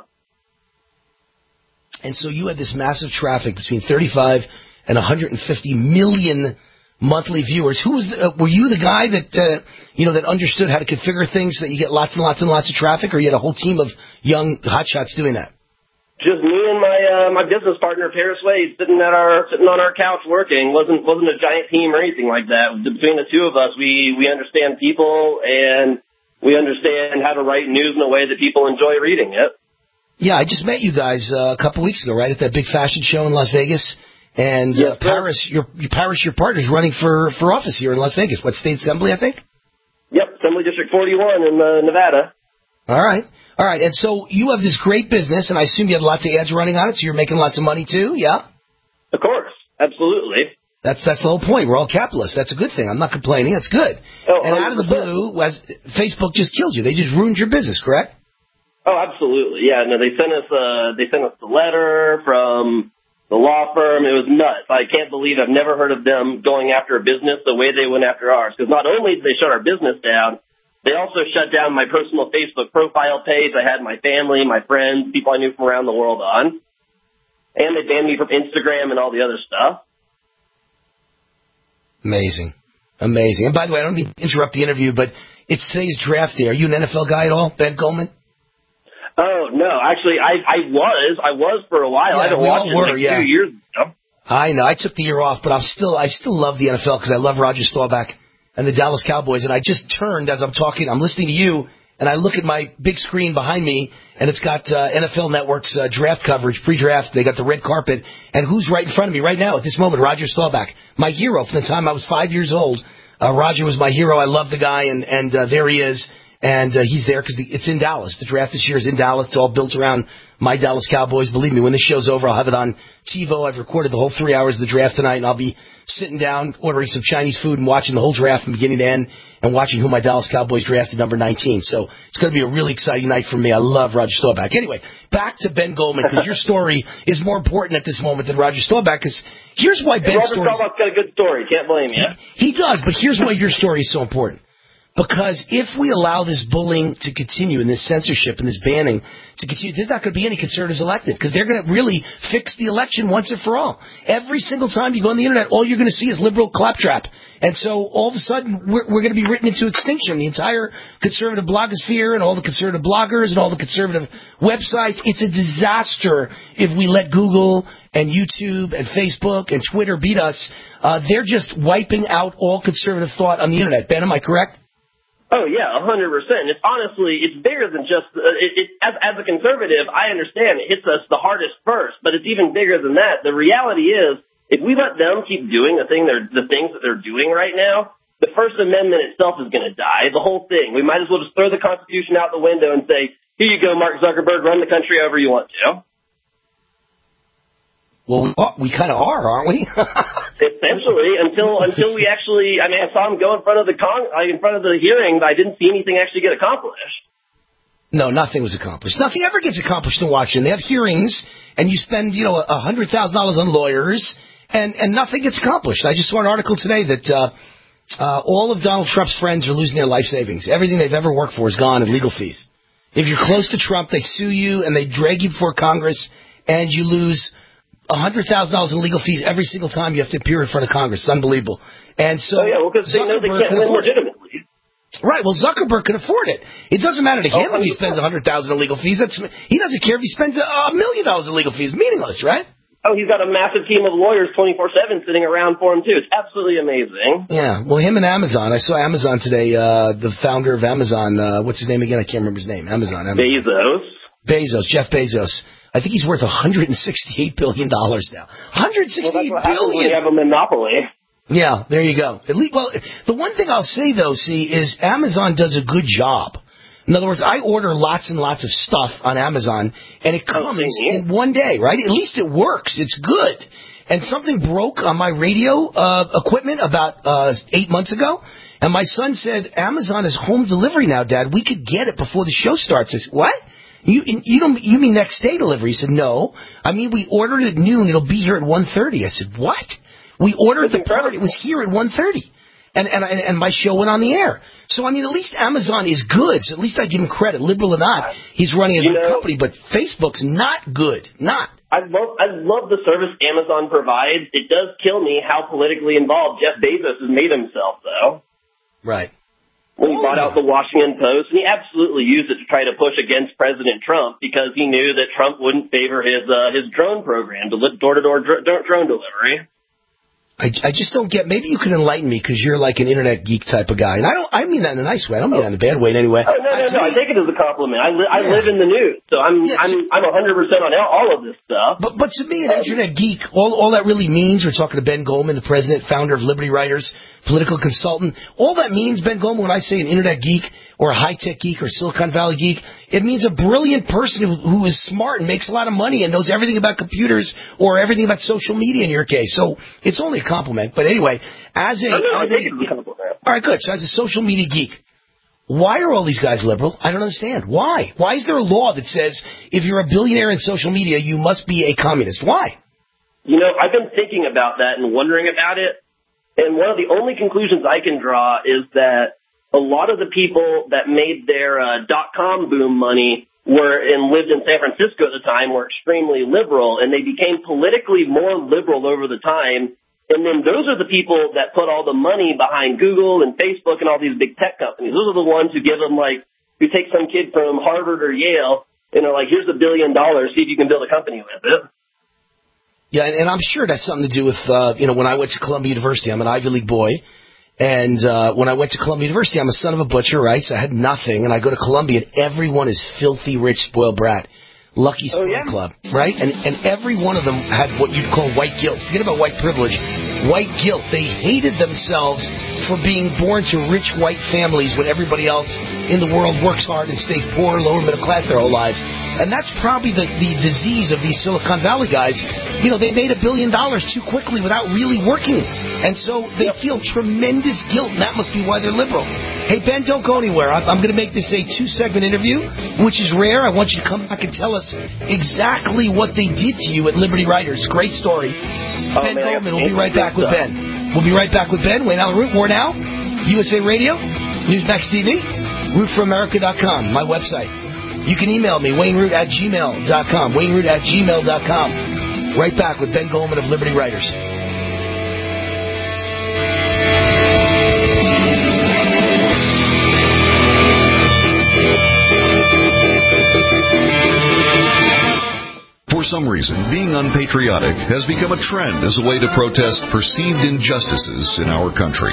And so you had this massive traffic between thirty-five and one hundred fifty million monthly viewers. Who was? The, uh, were you the guy that uh, you know that understood how to configure things so that you get lots and lots and lots of traffic, or you had a whole team of young hotshots doing that? Just me and my uh, my business partner Paris Wade sitting at our sitting on our couch working. wasn't wasn't a giant team or anything like that. Between the two of us, we we understand people and we understand how to write news in a way that people enjoy reading it. Yeah, I just met you guys uh, a couple weeks ago, right at that big fashion show in Las Vegas. And uh, yes, Paris, your, your Paris, your partner's running for, for office here in Las Vegas. What, State Assembly, I think? Yep, Assembly District forty-one in uh, Nevada. All right. All right. And so you have this great business, and I assume you have lots of ads running on it, so you're making lots of money too, yeah? Of course. Absolutely. That's that's the whole point. We're all capitalists. That's a good thing. I'm not complaining. That's good. Oh, and out of the blue, was, Facebook just killed you. They just ruined your business, correct? Oh, absolutely. Yeah, no, they sent us uh, they sent us a letter from the law firm. It was nuts. I can't believe I've never heard of them going after a business the way they went after ours. Because not only did they shut our business down, They also shut down my personal Facebook profile page. I had my family, my friends, people I knew from around the world on. And they banned me from Instagram and all the other stuff. Amazing. Amazing. And by the way, I don't mean to interrupt the interview, but it's today's draft day. Are you an N F L guy at all, Ben Goldman? Oh, no. Actually, I, I was. I was for a while. Yeah, I haven't we watched all it were, like yeah. two years ago. I know. I took the year off, but I'm still, I still love the N F L because I love Roger Staubach and the Dallas Cowboys. And I just turned as I'm talking. I'm listening to you, and I look at my big screen behind me, and it's got uh, N F L Network's uh, draft coverage, pre-draft. They got the red carpet. And who's right in front of me right now at this moment? Roger Staubach, my hero from the time I was five years old. Uh, Roger was my hero. I love the guy, and, and uh, there he is. And uh, he's there because the, it's in Dallas. The draft this year is in Dallas. It's all built around my Dallas Cowboys. Believe me, when this show's over, I'll have it on TiVo. I've recorded the whole three hours of the draft tonight, and I'll be sitting down, ordering some Chinese food and watching the whole draft from beginning to end and watching who my Dallas Cowboys drafted number nineteen. So it's going to be a really exciting night for me. I love Roger Staubach. Anyway, back to Ben Goldman, because your story is more important at this moment than Roger Staubach, because here's why Ben's Roger story... Staubach's got a good story. Can't blame you. He, he does, but here's why your story is so important. Because if we allow this bullying to continue and this censorship and this banning to continue, there's not going to be any conservatives elected, because they're going to really fix the election once and for all. Every single time you go on the Internet, all you're going to see is liberal claptrap. And so all of a sudden, we're, we're going to be written into extinction. The entire conservative blogosphere and all the conservative bloggers and all the conservative websites. It's a disaster if we let Google and YouTube and Facebook and Twitter beat us. Uh, they're just wiping out all conservative thought on the Internet. Ben, am I correct? Oh, yeah, one hundred percent. It's honestly, it's bigger than just, uh, it, it, as, as a conservative, I understand it hits us the hardest first, but it's even bigger than that. The reality is, if we let them keep doing the thing they're, the things that they're doing right now, the First Amendment itself is going to die, the whole thing. We might as well just throw the Constitution out the window and say, here you go, Mark Zuckerberg, run the country however you want to. Well, we, we kind of are, aren't we? Essentially, until until we actually, I mean, I saw him go in front of the con, in front of the hearing, but I didn't see anything actually get accomplished. No, nothing was accomplished. Nothing ever gets accomplished in Washington. They have hearings, and you spend, you know, a hundred thousand dollars on lawyers, and and nothing gets accomplished. I just saw an article today that uh, uh, all of Donald Trump's friends are losing their life savings. Everything they've ever worked for is gone in legal fees. If you're close to Trump, they sue you and they drag you before Congress, and you lose one hundred thousand dollars in legal fees every single time you have to appear in front of Congress. It's unbelievable. And so, oh, yeah, well, because they know they can't win legitimately. Right, well, Zuckerberg can afford it. It doesn't matter to him oh, if he spends one hundred thousand dollars in legal fees. That's, he doesn't care if he spends a million dollars in legal fees. Meaningless, right? Oh, he's got a massive team of lawyers twenty-four seven sitting around for him, too. It's absolutely amazing. Yeah, well, him and Amazon. I saw Amazon today, uh, the founder of Amazon. Uh, what's his name again? I can't remember his name. Amazon. Amazon. Bezos. Bezos, Jeff Bezos. I think he's worth one hundred sixty-eight billion dollars now. one hundred sixty-eight well, billion dollars. When you have a monopoly. Yeah, there you go. At least, well, the one thing I'll say, though, see, is Amazon does a good job. In other words, I order lots and lots of stuff on Amazon, and it comes oh, in one day, right? At least it works. It's good. And something broke on my radio uh, equipment about uh, eight months ago, and my son said, Amazon is home delivery now, Dad. We could get it before the show starts. I said, what? You you don't you mean next day delivery? He said, no. I mean, we ordered it at noon. It'll be here at one thirty. I said, what? We ordered That's the part. It was here at one thirty. And, and and my show went on the air. So, I mean, at least Amazon is good. So at least I give him credit. Liberal or not, he's running a you good know, company. But Facebook's not good. Not. I love I love the service Amazon provides. It does kill me how politically involved Jeff Bezos has made himself, though. Right. When he bought out the Washington Post, and he absolutely used it to try to push against President Trump because he knew that Trump wouldn't favor his uh, his drone program, door-to-door dr- drone delivery. I, I just don't get. Maybe you can enlighten me because you're like an internet geek type of guy, and I don't. I mean that in a nice way. I don't mean that in a bad way in any way. Oh no, no, no! I take it as a compliment. I, li- I yeah. live in the news, so I'm yeah, I'm I'm one hundred percent on all of this stuff. But but to me, an internet geek, all all that really means. We're talking to Ben Goldman, the president, founder of Liberty Writers, political consultant. All that means, Ben Goldman, when I say an internet geek or a high tech geek or Silicon Valley geek, it means a brilliant person who, who is smart and makes a lot of money and knows everything about computers or everything about social media in your case. So it's only a compliment. But anyway, as a, no, no, as I a, take it as a compliment. All right, good. So as a social media geek, why are all these guys liberal? I don't understand. Why? Why is there a law that says if you're a billionaire in social media, you must be a communist? Why? You know, I've been thinking about that and wondering about it. And one of the only conclusions I can draw is that a lot of the people that made their uh, dot-com boom money were and lived in San Francisco at the time were extremely liberal, and they became politically more liberal over the time. And then those are the people that put all the money behind Google and Facebook and all these big tech companies. Those are the ones who give them, like, who take some kid from Harvard or Yale and are like, here's a billion dollars, see if you can build a company with it. Yeah, and, and I'm sure that's something to do with, uh, you know, when I went to Columbia University, I'm an Ivy League boy. And uh, when I went to Columbia University, I'm a son of a butcher, right? So I had nothing. And I go to Columbia, and everyone is filthy, rich, spoiled brat. Lucky Sperm oh, yeah. Club, right? And and every one of them had what you'd call white guilt. Forget about white privilege. White guilt. They hated themselves for being born to rich white families when everybody else in the world works hard and stays poor, lower middle class their whole lives. And that's probably the, the disease of these Silicon Valley guys. You know, they made a billion dollars too quickly without really working. And so they yep. feel tremendous guilt, and that must be why they're liberal. Hey, Ben, don't go anywhere. I'm, I'm going to make this a two-segment interview, which is rare. I want you to come back and tell us exactly what they did to you at Liberty Writers. Great story. Oh, Ben man, Goldman, we'll be right back with Ben. We'll be right back with Ben. Wayne Allyn Root, War Now, U S A Radio, Newsmax T V, root for america dot com, my website. You can email me, wayne root at gmail dot com, wayne root at gmail dot com. Right back with Ben Goldman of Liberty Writers. For some reason, being unpatriotic has become a trend as a way to protest perceived injustices in our country.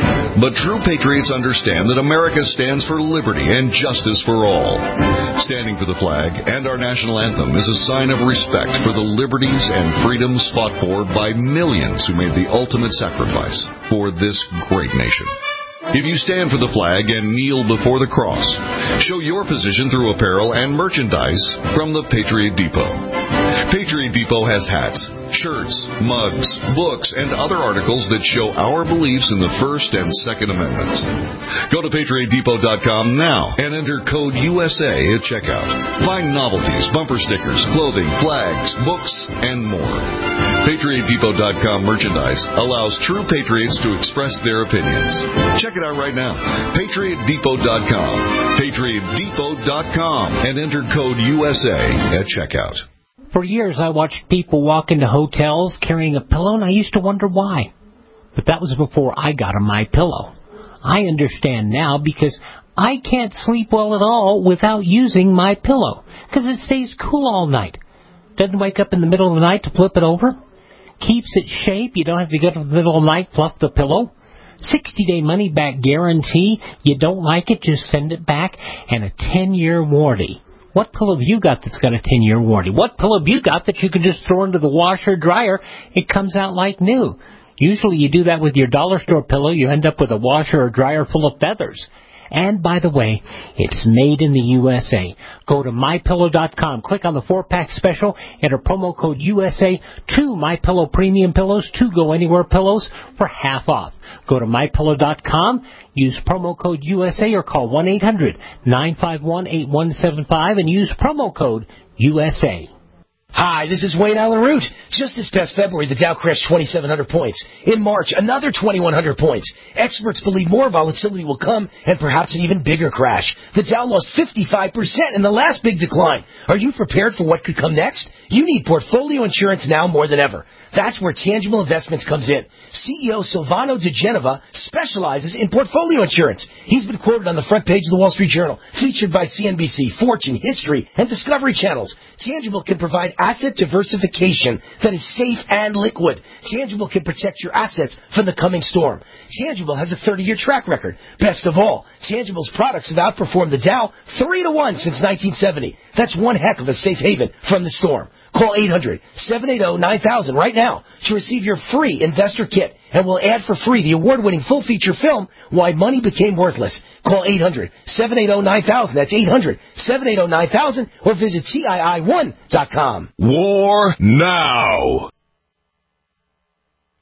But true patriots understand that America stands for liberty and justice for all. Standing for the flag and our national anthem is a sign of respect for the liberties and freedoms fought for by millions who made the ultimate sacrifice for this great nation. If you stand for the flag and kneel before the cross, show your position through apparel and merchandise from the Patriot Depot. Patriot Depot has hats, shirts, mugs, books, and other articles that show our beliefs in the First and Second Amendments. Go to patriot depot dot com now and enter code U S A at checkout. Find novelties, bumper stickers, clothing, flags, books, and more. patriot depot dot com merchandise allows true patriots to express their opinions. Check it out right now. patriot depot dot com. patriot depot dot com and enter code U S A at checkout. For years, I watched people walk into hotels carrying a pillow, and I used to wonder why. But that was before I got a MyPillow. I understand now because I can't sleep well at all without using MyPillow, because it stays cool all night. Doesn't wake up in the middle of the night to flip it over. Keeps its shape. You don't have to go to the middle of the night, fluff the pillow. sixty-day money-back guarantee. You don't like it, just send it back. And a ten-year warranty. What pillow have you got that's got a ten-year warranty? What pillow have you got that you can just throw into the washer or dryer? It comes out like new. Usually you do that with your dollar store pillow. You end up with a washer or dryer full of feathers. And, by the way, it's made in the U S A. Go to my pillow dot com. Click on the four-pack special. Enter promo code U S A. Two MyPillow Premium Pillows. Two Go Anywhere Pillows for half off. Go to my pillow dot com. Use promo code U S A or call one eight hundred nine five one eight one seven five and use promo code U S A. Hi, this is Wayne Allyn Root. Just this past February, the Dow crashed twenty-seven hundred points. In March, another twenty-one hundred points. Experts believe more volatility will come and perhaps an even bigger crash. The Dow lost fifty-five percent in the last big decline. Are you prepared for what could come next? You need portfolio insurance now more than ever. That's where Tangible Investments comes in. C E O Silvano De Genova specializes in portfolio insurance. He's been quoted on the front page of the Wall Street Journal, featured by C N B C, Fortune, History, and Discovery Channels. Tangible can provide asset diversification that is safe and liquid. Tangible can protect your assets from the coming storm. Tangible has a thirty-year track record. Best of all, Tangible's products have outperformed the Dow three to one since nineteen seventy. That's one heck of a safe haven from the storm. Call eight hundred seven eight zero nine thousand right now to receive your free investor kit, and we'll add for free the award-winning full-feature film, Why Money Became Worthless. Call eight hundred seven eight zero nine thousand. That's eight hundred seven eight zero nine thousand, or visit T I I one dot com. War now.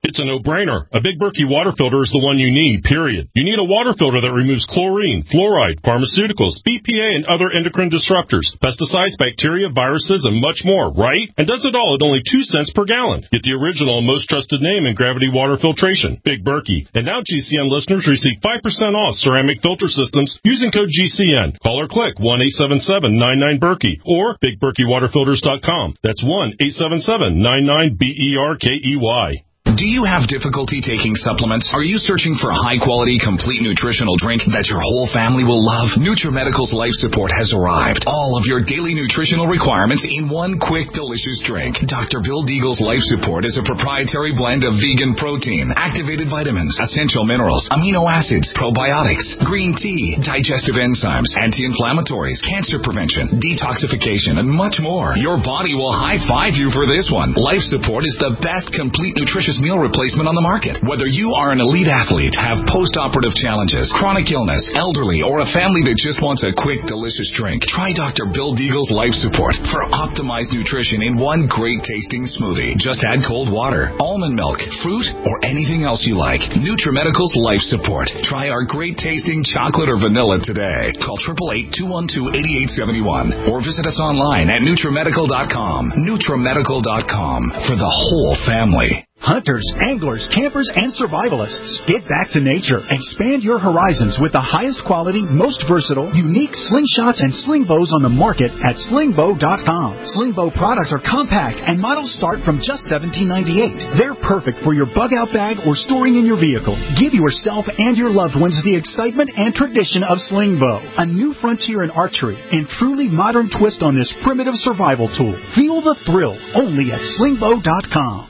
It's a no-brainer. A Big Berkey water filter is the one you need, period. You need a water filter that removes chlorine, fluoride, pharmaceuticals, B P A, and other endocrine disruptors, pesticides, bacteria, viruses, and much more, right? And does it all at only two cents per gallon. Get the original and most trusted name in gravity water filtration, Big Berkey. And now G C N listeners receive five percent off ceramic filter systems using code G C N. Call or click one eight seven seven nine nine Berkey or big berkey water filters dot com. That's one eight seven seven nine nine B E R K E Y. Do you have difficulty taking supplements? Are you searching for a high-quality, complete nutritional drink that your whole family will love? NutriMedical's Life Support has arrived. All of your daily nutritional requirements in one quick, delicious drink. Doctor Bill Deagle's Life Support is a proprietary blend of vegan protein, activated vitamins, essential minerals, amino acids, probiotics, green tea, digestive enzymes, anti-inflammatories, cancer prevention, detoxification, and much more. Your body will high-five you for this one. Life Support is the best complete nutritious meal replacement on the market. Whether you are an elite athlete, have post-operative challenges, chronic illness, elderly, or a family that just wants a quick, delicious drink, try Doctor Bill Deagle's Life Support for optimized nutrition in one great tasting smoothie. Just add cold water, almond milk, fruit, or anything else you like. NutriMedical's Life Support. Try our great tasting chocolate or vanilla today. Call eight eight eight, two one two, eight eight seven one or visit us online at NutriMedical dot com. NutriMedical dot com for the whole family. Hunters, anglers, campers, and survivalists. Get back to nature. Expand your horizons with the highest quality, most versatile, unique slingshots and sling bows on the market at sling bow dot com. Sling bow products are compact and models start from just seventeen ninety-eight. They're perfect for your bug out bag or storing in your vehicle. Give yourself and your loved ones the excitement and tradition of sling bow, a new frontier in archery and truly modern twist on this primitive survival tool. Feel the thrill only at sling bow dot com.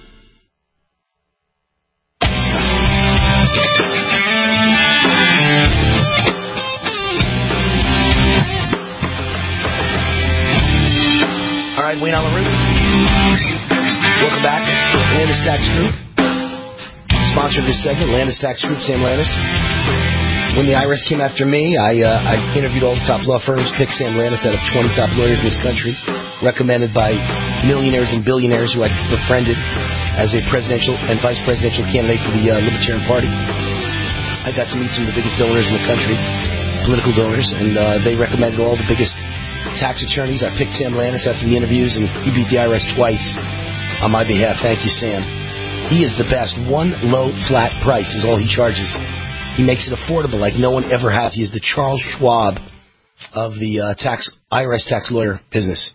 All right, Wayne on the roof. Welcome back. Landis Tax Group. Sponsor of this segment, Landis Tax Group, Sam Landis. When the I R S came after me, I uh, I interviewed all the top law firms, picked Sam Landis out of twenty top lawyers in this country, recommended by millionaires and billionaires who I befriended as a presidential and vice presidential candidate for the uh, Libertarian Party. I got to meet some of the biggest donors in the country, political donors, and uh, they recommended all the biggest tax attorneys. I picked Sam Landis after the interviews, and he beat the I R S twice on my behalf. Thank you, Sam. He is the best. One low, flat price is all he charges. He makes it affordable like no one ever has. He is the Charles Schwab of the uh, tax I R S tax lawyer business.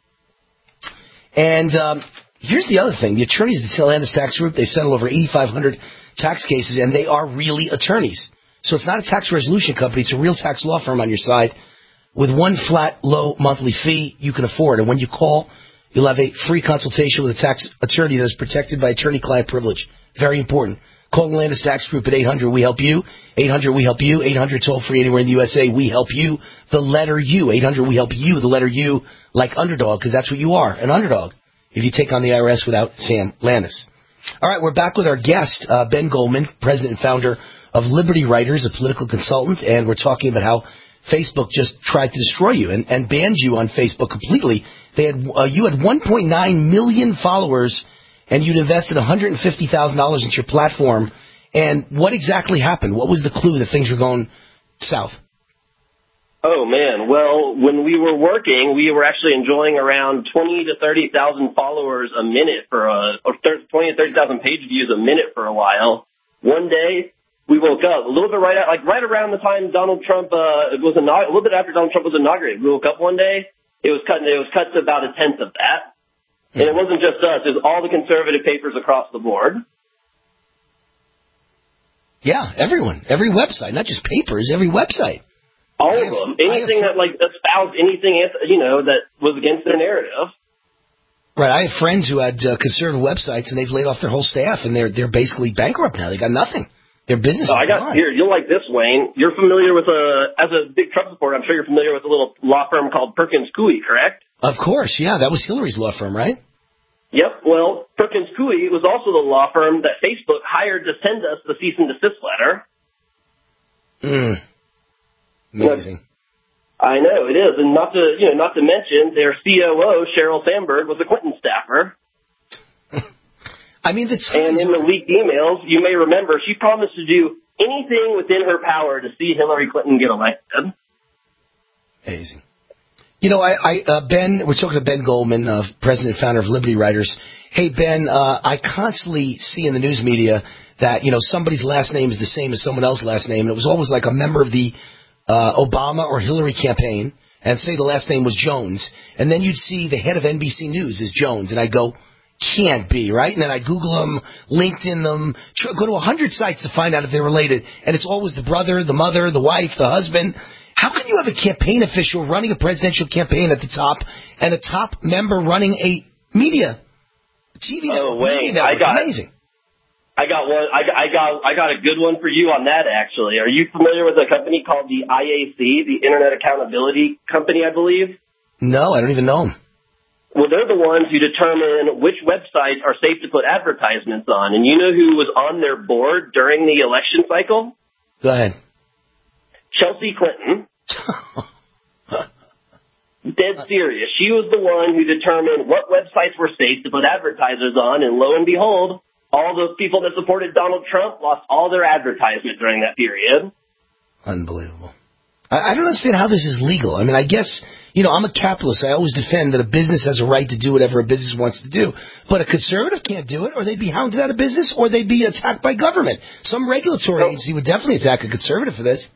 And um, here's the other thing. The attorneys at the Landis Tax Group, they've settled over eighty-five hundred tax cases, and they are really attorneys. So it's not a tax resolution company. It's a real tax law firm on your side. With one flat, low monthly fee, you can afford. And when you call, you'll have a free consultation with a tax attorney that is protected by attorney-client privilege. Very important. Call the Landis Tax Group at eight hundred we help you. eight hundred we help you. eight hundred toll-free anywhere in the U S A. We help you. The letter U. eight hundred we help you. The letter U, like underdog, because that's what you are, an underdog, if you take on the I R S without Sam Landis. All right, we're back with our guest, uh, Ben Goldman, president and founder of Liberty Writers, a political consultant, and we're talking about how Facebook just tried to destroy you and, and banned you on Facebook completely. They had uh, you had one point nine million followers, and you'd invested one hundred fifty thousand dollars into your platform. And what exactly happened? What was the clue that things were going south? Oh, man. Well, when we were working, we were actually enjoying around twenty to thirty thousand followers a minute for a, or twenty to thirty thousand page views a minute for a while. One day, we woke up a little bit right at, like right around the time Donald Trump uh, it was inaug- a little bit after Donald Trump was inaugurated. We woke up one day, it was cut. It was cut to about a tenth of that, and it wasn't just us; it was all the conservative papers across the board. Yeah, everyone, every website, not just papers, every website. All of them, anything that like espoused anything, you know, that was against their narrative. Right, I have friends who had uh, conservative websites, and they've laid off their whole staff, and they're they're basically bankrupt now. They got nothing. Their business. So I got here. You'll like this, Wayne. You're familiar with a as a big Trump supporter. I'm sure you're familiar with a little law firm called Perkins Coie, correct? Of course, yeah. That was Hillary's law firm, right? Yep. Well, Perkins Coie was also the law firm that Facebook hired to send us the cease and desist letter. Hmm. Amazing. I know it is, and not to you know not to mention their C O O Sheryl Sandberg was a Clinton staffer. I mean, the and in the leaked emails, you may remember, she promised to do anything within her power to see Hillary Clinton get elected. Amazing. You know, I, I uh, Ben, we're talking to Ben Goldman, uh, president and founder of Liberty Writers. Hey, Ben, uh, I constantly see in the news media that, you know, somebody's last name is the same as someone else's last name, and it was always like a member of the uh, Obama or Hillary campaign, and say the last name was Jones, and then you'd see the head of N B C News is Jones, and I'd go, can't be, right? And then I Google them, LinkedIn them, go to a hundred sites to find out if they're related, and it's always the brother, the mother, the wife, the husband. How can you have a campaign official running a presidential campaign at the top and a top member running a media T V oh, network? wait, network? I got Amazing. I got one. I got, I got. I got a good one for you on that. Actually, are you familiar with a company called the I A C, the Internet Accountability Company? I believe. No, I don't even know them. Well, they're the ones who determine which websites are safe to put advertisements on. And you know who was on their board during the election cycle? Go ahead. Chelsea Clinton. Dead serious. She was the one who determined what websites were safe to put advertisers on, and lo and behold, all those people that supported Donald Trump lost all their advertisement during that period. Unbelievable. I, I don't understand how this is legal. I mean, I guess, you know, I'm a capitalist. I always defend that a business has a right to do whatever a business wants to do. But a conservative can't do it, or they'd be hounded out of business, or they'd be attacked by government. Some regulatory agency would definitely attack a conservative for this.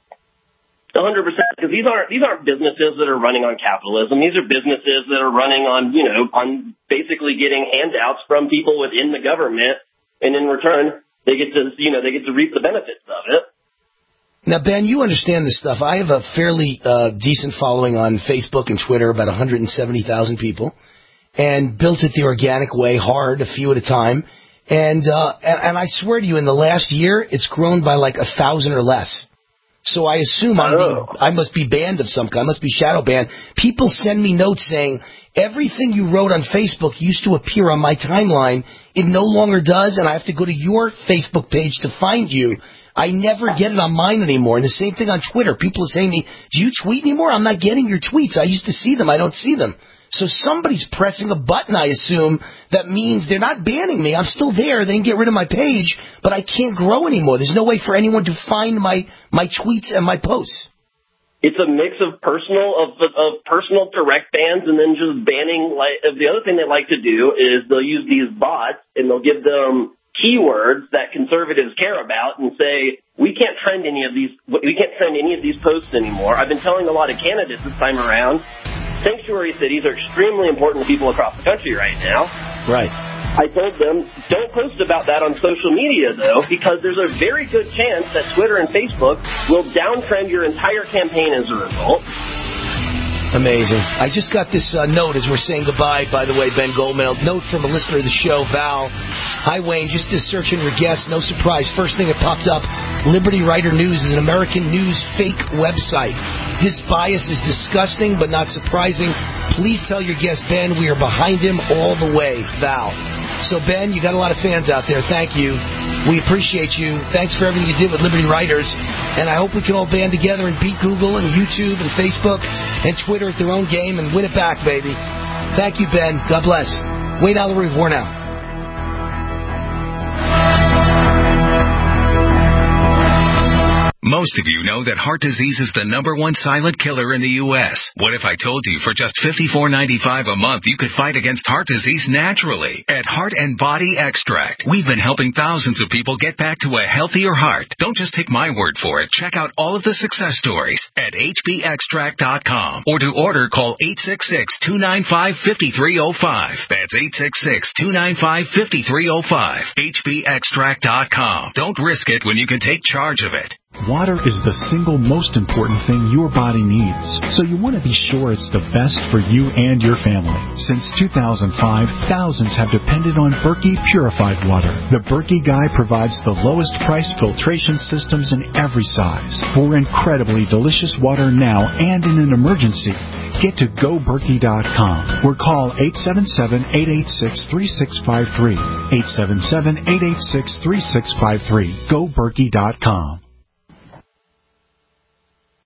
one hundred percent, because these aren't these aren't businesses that are running on capitalism. These are businesses that are running on, you know, on basically getting handouts from people within the government, and in return, they get to, you know, they get to reap the benefits of it. Now, Ben, you understand this stuff. I have a fairly uh, decent following on Facebook and Twitter, about one hundred seventy thousand people, and built it the organic way, hard, a few at a time. And, uh, and and I swear to you, in the last year, it's grown by like a thousand or less. So I assume I'm being, I must be banned of some kind. I must be shadow banned. People send me notes saying, everything you wrote on Facebook used to appear on my timeline. It no longer does, and I have to go to your Facebook page to find you. I never get it on mine anymore. And the same thing on Twitter. People are saying to me, do you tweet anymore? I'm not getting your tweets. I used to see them. I don't see them. So somebody's pressing a button, I assume, that means they're not banning me. I'm still there. They can get rid of my page, but I can't grow anymore. There's no way for anyone to find my, my tweets and my posts. It's a mix of personal of of personal direct bans and then just banning. Like the other thing they like to do is they'll use these bots and they'll give them keywords that conservatives care about and say, we can't trend any of these. We can't trend any of these posts anymore. I've been telling a lot of candidates this time around. Sanctuary cities are extremely important to people across the country right now. Right. I told them, don't post about that on social media, though, because there's a very good chance that Twitter and Facebook will downtrend your entire campaign as a result. Amazing. I just got this uh, note as we're saying goodbye, by the way, Ben Goldman. A note from a listener of the show, Val. Hi, Wayne. Just this searching your guest. No surprise. First thing that popped up, Liberty Writer News is an American news fake website. This bias is disgusting, but not surprising. Please tell your guest, Ben, we are behind him all the way, Val. So, Ben, you got a lot of fans out there. Thank you. We appreciate you. Thanks for everything you did with Liberty Writers. And I hope we can all band together and beat Google and YouTube and Facebook and Twitter at their own game and win it back, baby. Thank you, Ben. God bless. Wayne Allyn Root, War Now. Most of you know that heart disease is the number one silent killer in the U S. What if I told you for just fifty-four ninety-five a month you could fight against heart disease naturally at Heart and Body Extract? We've been helping thousands of people get back to a healthier heart. Don't just take my word for it. Check out all of the success stories at H B extract dot com, or to order, call eight six six, two nine five, five three zero five. That's eight six six, two nine five, five three zero five. H B extract dot com. Don't risk it when you can take charge of it. Water is the single most important thing your body needs, so you want to be sure it's the best for you and your family. Since two thousand five, thousands have depended on Berkey purified water. The Berkey Guy provides the lowest price filtration systems in every size for incredibly delicious water now and in an emergency. Get to go berkey dot com or call eight seven seven, eight eight six, three six five three. eight seven seven, eight eight six, three six five three. go berkey dot com.